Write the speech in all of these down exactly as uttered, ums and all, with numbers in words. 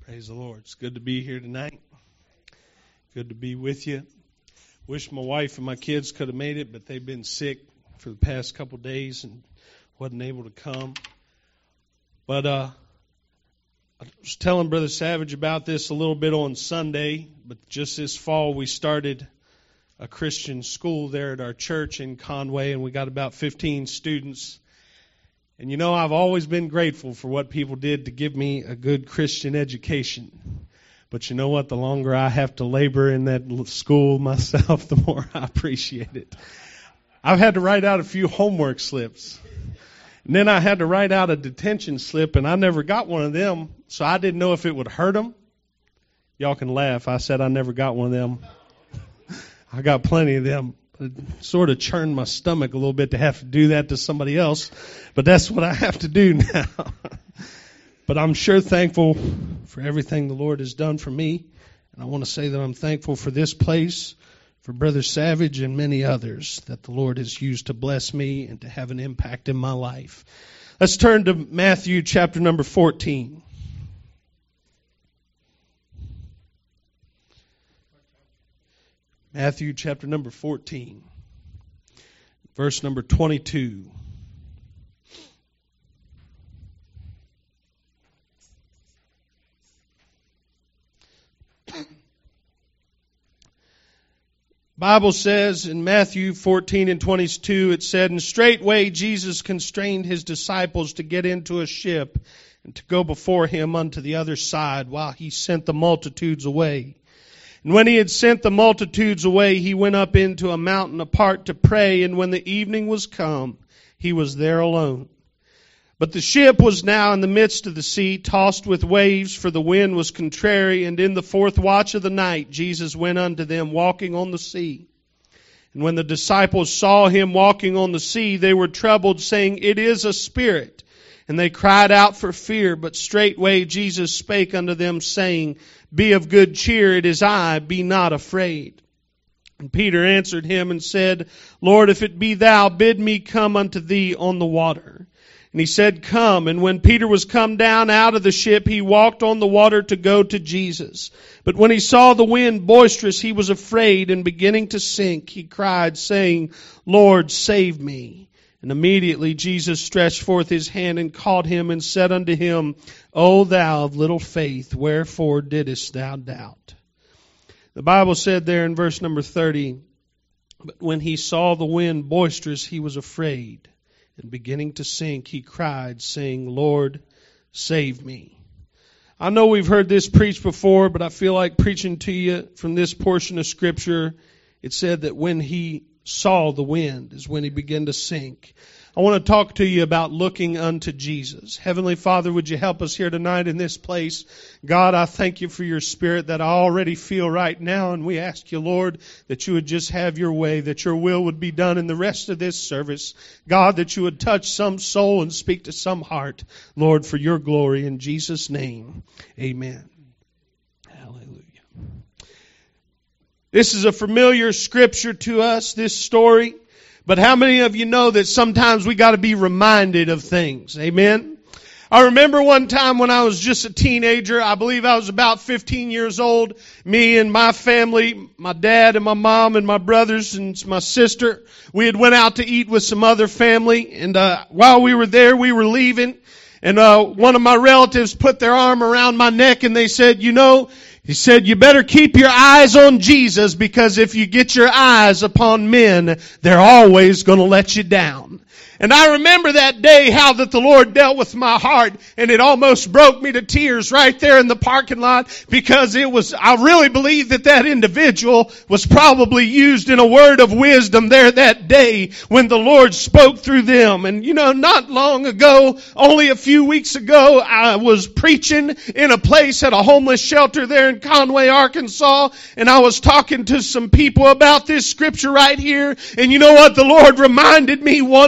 Praise the Lord. It's good to be here tonight. Good to be with you. Wish my wife and my kids could have made it, but they've been sick for the past couple of days and wasn't able to come. But uh, I was telling Brother Savage about this a little bit on Sunday, but just this fall we started a Christian school there at our church in Conway, and we got about fifteen students. And you know, I've always been grateful for what people did to give me a good Christian education. But you know what? The longer I have to labor in that school myself, the more I appreciate it. I've had to write out a few homework slips. And then I had to write out a detention slip, and I never got one of them, so I didn't know if it would hurt them. Y'all can laugh. I said I never got one of them. I got plenty of them. It sort of churned my stomach a little bit to have to do that to somebody else, but that's what I have to do now. But I'm sure thankful for everything the Lord has done for me, and I want to say that I'm thankful for this place, for Brother Savage and many others that the Lord has used to bless me and to have an impact in my life. Let's turn to Matthew chapter number fourteen. Matthew chapter number fourteen, verse number twenty-two. Bible says in Matthew fourteen and twenty-two, it said, "And straightway Jesus constrained his disciples to get into a ship and to go before him unto the other side while he sent the multitudes away. And when he had sent the multitudes away, he went up into a mountain apart to pray, and when the evening was come, he was there alone. But the ship was now in the midst of the sea, tossed with waves, for the wind was contrary, and in the fourth watch of the night Jesus went unto them, walking on the sea. And when the disciples saw him walking on the sea, they were troubled, saying, It is a spirit. And they cried out for fear, but straightway Jesus spake unto them, saying, Be of good cheer, it is I, be not afraid. And Peter answered him and said, Lord, if it be thou, bid me come unto thee on the water. And he said, Come. And when Peter was come down out of the ship, he walked on the water to go to Jesus. But when he saw the wind boisterous, he was afraid, and beginning to sink, he cried, saying, Lord, save me. And immediately Jesus stretched forth his hand and caught him and said unto him, O thou of little faith, wherefore didst thou doubt? The Bible said there in verse number thirty, But when he saw the wind boisterous, he was afraid. And beginning to sink, he cried, saying, Lord, save me. I know we've heard this preached before, but I feel like preaching to you from this portion of Scripture. It said that when he saw the wind is when he began to sink. I want to talk to you about looking unto Jesus. Heavenly Father, would you help us here tonight in this place? God, I thank you for your Spirit that I already feel right now, and we ask you, Lord, that you would just have your way, that your will would be done in the rest of this service. God, that you would touch some soul and speak to some heart, Lord, for your glory. In Jesus' name, amen. Hallelujah. This is a familiar scripture to us, this story. But how many of you know that sometimes we got to be reminded of things? Amen? I remember one time when I was just a teenager, I believe I was about fifteen years old, me and my family, my dad and my mom and my brothers and my sister, we had went out to eat with some other family, and uh, while we were there, we were leaving, and uh, one of my relatives put their arm around my neck and they said, you know, He said, you better keep your eyes on Jesus, because if you get your eyes upon men, they're always going to let you down. And I remember that day how that the Lord dealt with my heart, and it almost broke me to tears right there in the parking lot, because it was, I really believe that that individual was probably used in a word of wisdom there that day when the Lord spoke through them. And you know, not long ago, only a few weeks ago, I was preaching in a place at a homeless shelter there in Conway, Arkansas, and I was talking to some people about this scripture right here. And you know what? The Lord reminded me one more time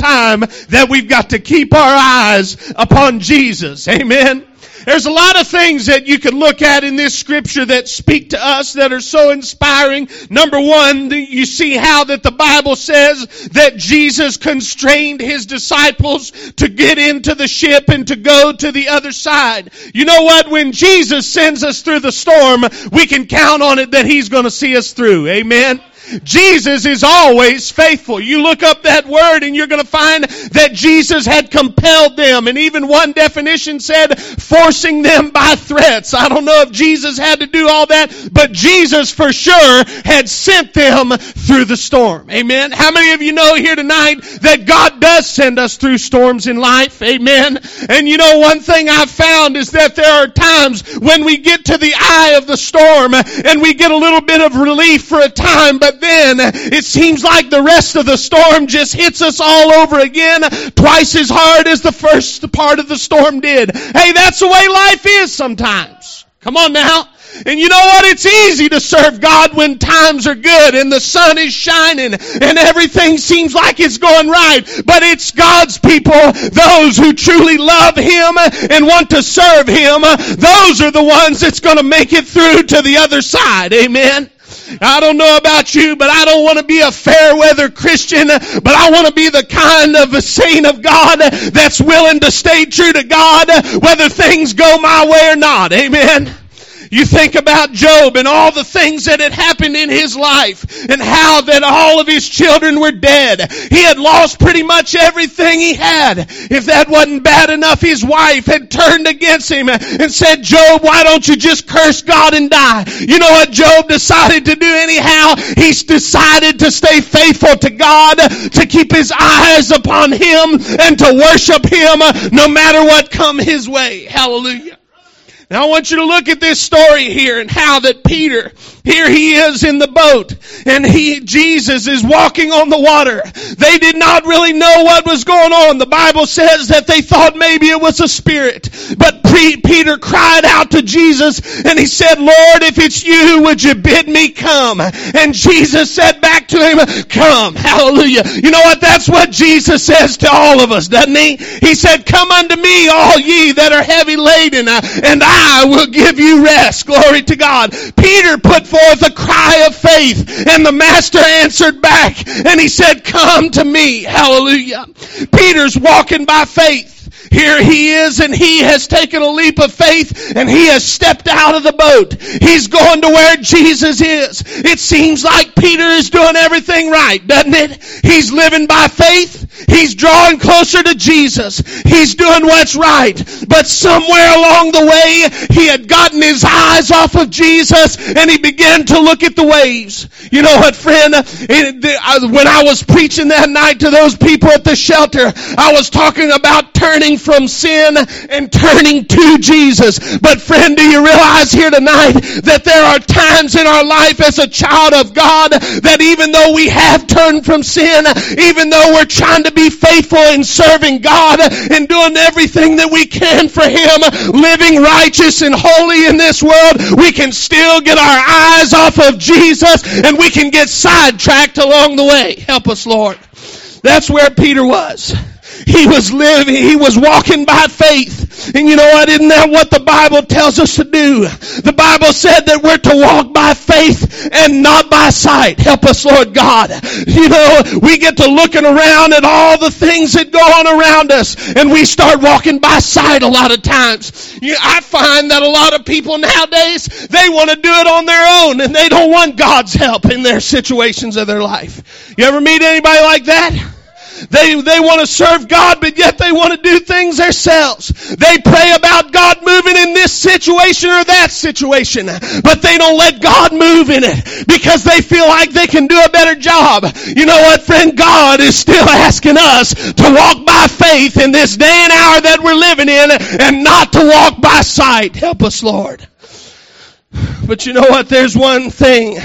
time that we've got to keep our eyes upon Jesus. Amen. There's a lot of things that you could look at in this scripture that speak to us that are so inspiring. Number one, you see how that the Bible says that Jesus constrained his disciples to get into the ship and to go to the other side. You know what? When Jesus sends us through the storm, we can count on it that he's going to see us through. Amen. Jesus is always faithful. You look up that word and you're going to find that Jesus had compelled them. And even one definition said forcing them by threats. I don't know if Jesus had to do all that, but Jesus for sure had sent them through the storm. Amen. How many of you know here tonight that God does send us through storms in life? Amen. And you know, one thing I've found is that there are times when we get to the eye of the storm and we get a little bit of relief for a time, but then it seems like the rest of the storm just hits us all over again, twice as hard as the first part of the storm did. Hey, that's the way life is sometimes. Come on now. And you know what? It's easy to serve God when times are good and the sun is shining and everything seems like it's going right. But it's God's people, those who truly love Him and want to serve Him, those are the ones that's going to make it through to the other side. Amen. I don't know about you, but I don't want to be a fair weather Christian, but I want to be the kind of a saint of God that's willing to stay true to God, whether things go my way or not. Amen. You think about Job and all the things that had happened in his life and how that all of his children were dead. He had lost pretty much everything he had. If that wasn't bad enough, his wife had turned against him and said, Job, why don't you just curse God and die? You know what Job decided to do anyhow? He's decided to stay faithful to God, to keep his eyes upon Him and to worship Him no matter what come his way. Hallelujah. Now I want you to look at this story here and how that Peter, here he is in the boat and he, Jesus is walking on the water. They did not really know what was going on. The Bible says that they thought maybe it was a spirit. But Peter cried out to Jesus and he said, Lord, if it's you, would you bid me come? And Jesus said back to him, come. Hallelujah. You know what? That's what Jesus says to all of us, doesn't he? He said, come unto me, all ye that are heavy laden, and I I will give you rest. Glory to God. Peter put forth a cry of faith and the Master answered back and he said, come to me. Hallelujah. Peter's walking by faith. Here he is and he has taken a leap of faith and he has stepped out of the boat. He's going to where Jesus is. It seems like Peter is doing everything right, doesn't it? He's living by faith. He's drawing closer to Jesus. He's doing what's right. But somewhere along the way, he had gotten his eyes off of Jesus and he began to look at the waves. You know what, friend? When I was preaching that night to those people at the shelter, I was talking about turning from sin and turning to Jesus. But friend, do you realize here tonight that there are times in our life as a child of God that even though we have turned from sin, even though we're trying to be faithful in serving God and doing everything that we can for Him, living righteous and holy in this world, we can still get our eyes off of Jesus and we can get sidetracked along the way. Help us, Lord. That's where Peter was. He was living, he was walking by faith. And you know what? Isn't that what the Bible tells us to do? The Bible said that we're to walk by faith and not by sight. Help us, Lord God. You know, we get to looking around at all the things that go on around us and we start walking by sight a lot of times. You know, I find that a lot of people nowadays, they want to do it on their own and they don't want God's help in their situations of their life. You ever meet anybody like that? They, they want to serve God, but yet they want to do things themselves. They pray about God moving in this situation or that situation, but they don't let God move in it because they feel like they can do a better job. You know what, friend? God is still asking us to walk by faith in this day and hour that we're living in and not to walk by sight. Help us, Lord. But you know what? There's one thing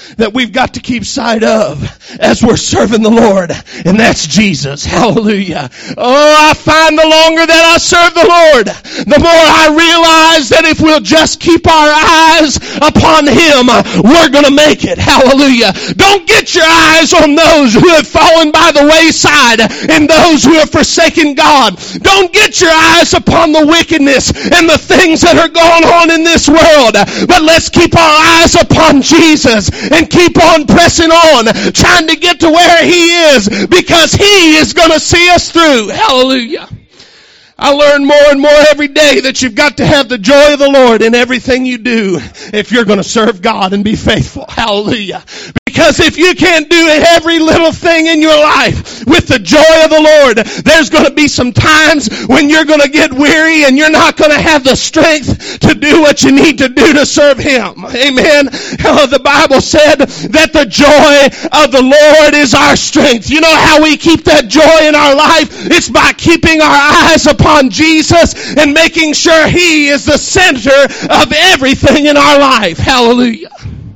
that we've got to keep sight of as we're serving the Lord, and that's Jesus. Hallelujah. Oh, I find the longer that I serve the Lord, the more I realize that if we'll just keep our eyes upon Him, we're going to make it. Hallelujah. Don't get your eyes on those who have fallen by the wayside and those who have forsaken God. Don't get your eyes upon the wickedness and the things that are going on in this world. But let's keep our eyes upon Jesus and keep on pressing on, trying to get to where He is, because He is going to see us through. Hallelujah. I learn more and more every day that you've got to have the joy of the Lord in everything you do if you're going to serve God and be faithful. Hallelujah. Because if you can't do every little thing in your life with the joy of the Lord, there's going to be some times when you're going to get weary and you're not going to have the strength to do what you need to do to serve Him. Amen. Oh, the Bible said that the joy of the Lord is our strength. You know how we keep that joy in our life? It's by keeping our eyes upon Jesus and making sure He is the center of everything in our life. Hallelujah.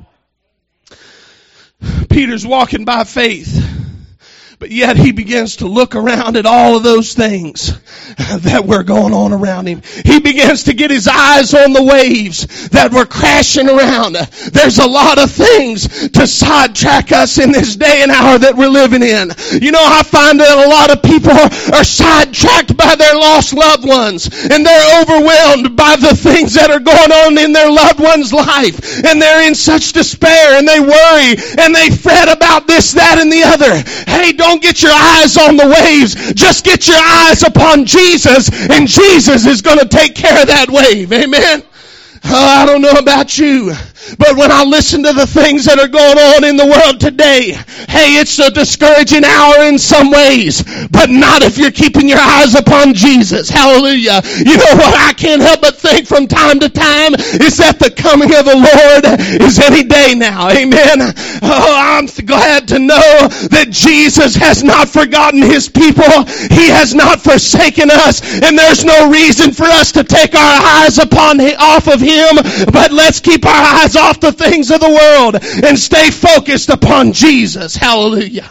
Peter's walking by faith, but yet he begins to look around at all of those things that were going on around him. He begins to get his eyes on the waves that were crashing around. There's a lot of things to sidetrack us in this day and hour that we're living in. You know, I find that a lot of people are sidetracked by their lost loved ones, and they're overwhelmed by the things that are going on in their loved one's life, and they're in such despair, and they worry, and they fret about this, that, and the other. Hey, don't get your eyes on the waves. Just get your eyes upon Jesus, and Jesus is going to take care of that wave. Amen. Oh, I don't know about you, but when I listen to the things that are going on in the world today, hey, it's a discouraging hour in some ways, but not if you're keeping your eyes upon Jesus. Hallelujah. You know what I can't help but think from time to time is that the coming of the Lord is any day now. Amen. Oh, I'm glad to know that Jesus has not forgotten His people. He has not forsaken us, and there's no reason for us to take our eyes upon off of Him. But let's keep our eyes off the things of the world and stay focused upon Jesus. Hallelujah.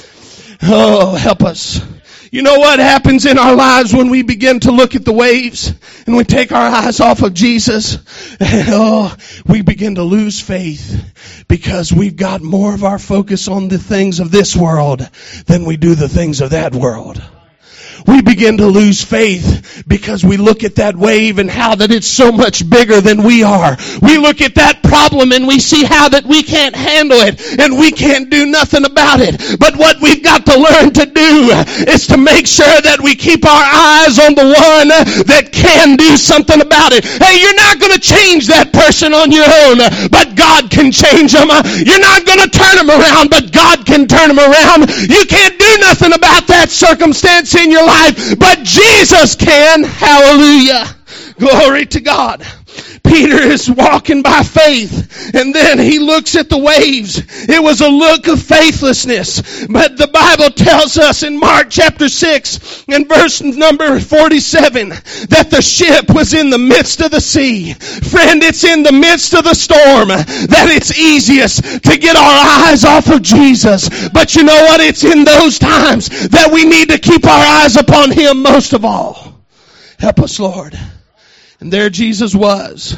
Oh, help us. You know what happens in our lives when we begin to look at the waves and we take our eyes off of Jesus? Oh, we begin to lose faith because we've got more of our focus on the things of this world than we do the things of that world. We begin to lose faith because we look at that wave and how that it's so much bigger than we are. We look at that problem and we see how that we can't handle it and we can't do nothing about it. But what we've got to learn to do is to make sure that we keep our eyes on the one that can do something about it. Hey, you're not going to change that person on your own, but God can change them. You're not going to turn them around, but God can turn them around. You can't do nothing about that circumstance in your life, but Jesus can. Hallelujah. Glory to God. Peter is walking by faith, and then he looks at the waves. It was a look of faithlessness. But the Bible tells us in Mark chapter six and verse number forty-seven that the ship was in the midst of the sea. Friend, it's in the midst of the storm that it's easiest to get our eyes off of Jesus. But you know what? It's in those times that we need to keep our eyes upon Him most of all. Help us, Lord. And there Jesus was.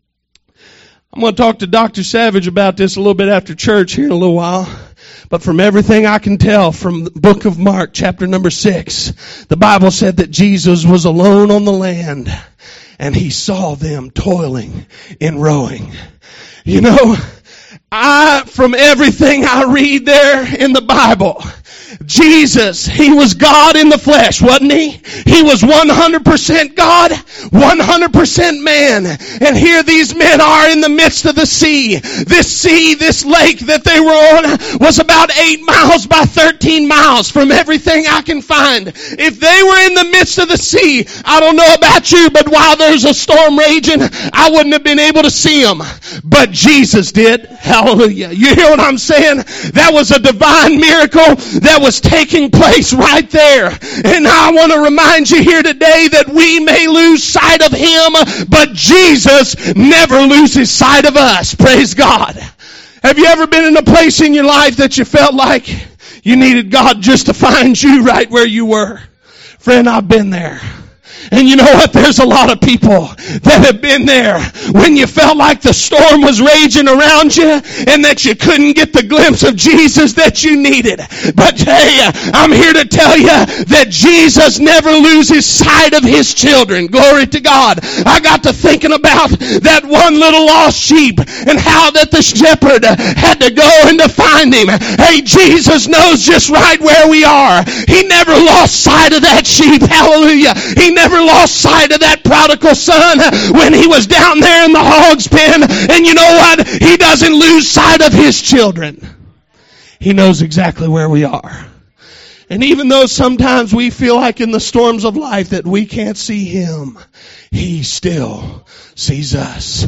I'm going to talk to Doctor Savage about this a little bit after church here in a little while. But from everything I can tell from the book of Mark, chapter number six, the Bible said that Jesus was alone on the land and He saw them toiling in rowing. You know, I, from everything I read there in the Bible, Jesus, He was God in the flesh, wasn't He? He was one hundred percent God, one hundred percent man. And here these men are in the midst of the sea. This sea, this lake that they were on was about eight miles by thirteen miles from everything I can find. If they were in the midst of the sea, I don't know about you, but while there's a storm raging, I wouldn't have been able to see them. But Jesus did. Hallelujah. You hear what I'm saying? That was a divine miracle that was taking place right there. And I want to remind you here today that we may lose sight of Him, but Jesus never loses sight of us. Praise God. Have you ever been in a place in your life that you felt like you needed God just to find you right where you were? Friend, I've been there. And you know what? There's a lot of people that have been there when you felt like the storm was raging around you and that you couldn't get the glimpse of Jesus that you needed. But hey, I'm here to tell you that Jesus never loses sight of His children. Glory to God. I got to thinking about that one little lost sheep and how that the shepherd had to go and to find him. Hey, Jesus knows just right where we are. He never lost sight of that sheep. Hallelujah. He never lost sight of that prodigal son when he was down there in the hog's pen. And you know what? He doesn't lose sight of His children. He knows exactly where we are. And even though sometimes we feel like in the storms of life that we can't see Him, He still sees us.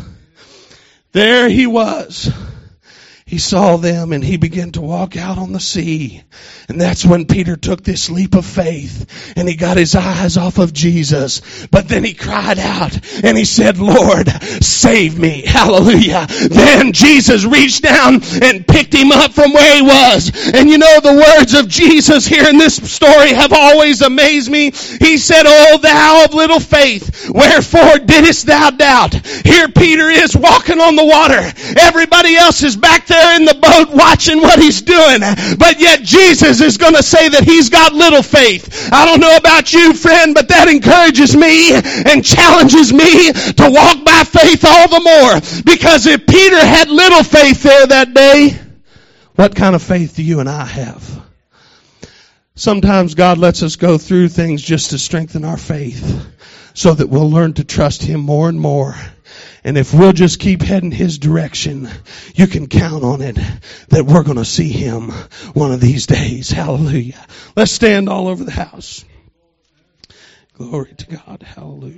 There He was. He saw them and he began to walk out on the sea. And that's when Peter took this leap of faith and he got his eyes off of Jesus. But then he cried out and he said, Lord, save me. Hallelujah. Then Jesus reached down and picked him up from where he was. And you know, the words of Jesus here in this story have always amazed me. He said, O thou of little faith, wherefore didst thou doubt? Here Peter is walking on the water. Everybody else is back there in the boat watching what he's doing. But yet Jesus is going to say that he's got little faith. I don't know about you, friend, but that encourages me and challenges me to walk by faith all the more. Because if Peter had little faith there that day, what kind of faith do you and I have? Sometimes God lets us go through things just to strengthen our faith so that we'll learn to trust Him more and more. And if we'll just keep heading His direction, you can count on it that we're going to see Him one of these days. Hallelujah. Let's stand all over the house. Glory to God. Hallelujah.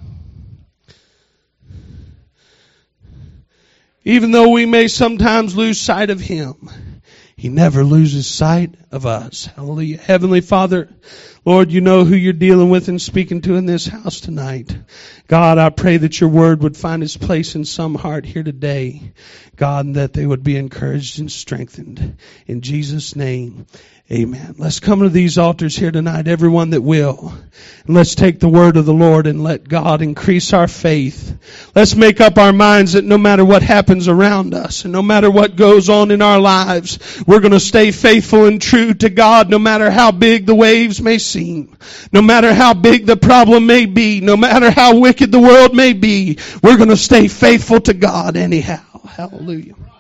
Even though we may sometimes lose sight of Him, He never loses sight of us. Hallelujah. Heavenly Father, Lord, you know who you're dealing with and speaking to in this house tonight. God, I pray that your word would find its place in some heart here today. God, and that they would be encouraged and strengthened. In Jesus' name, amen. Let's come to these altars here tonight, everyone that will. And let's take the word of the Lord and let God increase our faith. Let's make up our minds that no matter what happens around us and no matter what goes on in our lives, we're going to stay faithful and true to God no matter how big the waves may seem. No matter how big the problem may be. No matter how wicked the world may be. We're going to stay faithful to God anyhow. Hallelujah.